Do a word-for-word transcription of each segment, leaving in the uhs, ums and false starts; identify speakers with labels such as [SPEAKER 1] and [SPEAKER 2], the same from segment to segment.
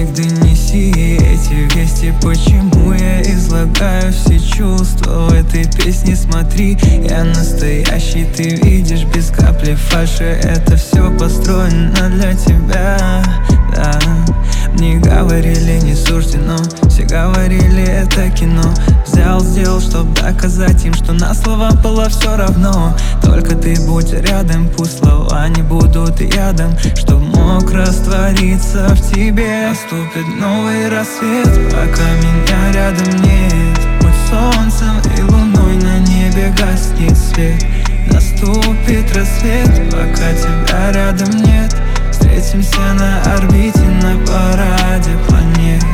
[SPEAKER 1] денег донеси эти вести. Почему я излагаю все чувства в этой песне? Смотри, я настоящий, ты видишь, без капли фальши. Это все построено для тебя, да. Мне говорили, не суждено, все говорили, это кино. Взял, сделал, чтоб доказать им, что на слова было все равно. Только ты будь рядом, пусть слова не будут ядом, чтоб мог раствориться в тебе. Наступит новый рассвет, пока меня рядом нет. Будь солнцем и луной, на небе гаснет свет. Наступит рассвет, пока тебя рядом нет. Встретимся на орбите, на параде планет.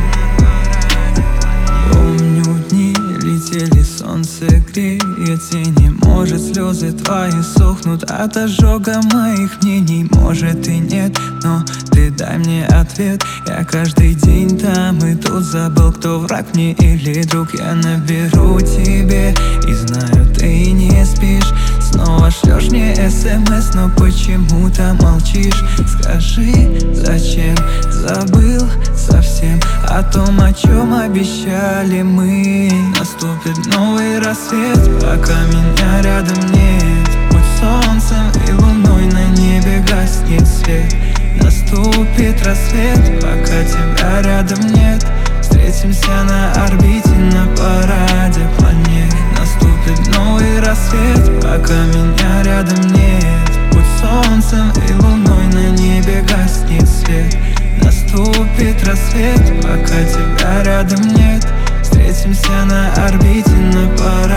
[SPEAKER 1] Помню дни, летели, солнце греет тени. Может, слезы твои сохнут от ожога моих мнений. Может и нет, но ты дай мне ответ. Я каждый день там и тут забыл, кто враг мне или друг. Я наберу тебе и знаю, ты не спишь. Снова шлешь мне смс, но почему-то молчишь. Скажи, зачем забыл совсем о том, о чем обещали мы. Наступит новый рассвет, пока меня рядом нет. Будь солнцем и луной, на небе гаснет свет. Наступит рассвет, пока тебя рядом нет. Встретимся на орбите, на параде планет. Наступит новый рассвет, пока меня рядом нет. Будь солнцем и луной, на небе гаснет свет. Наступит рассвет, пока тебя рядом нет. Встретимся на орбите, на параде.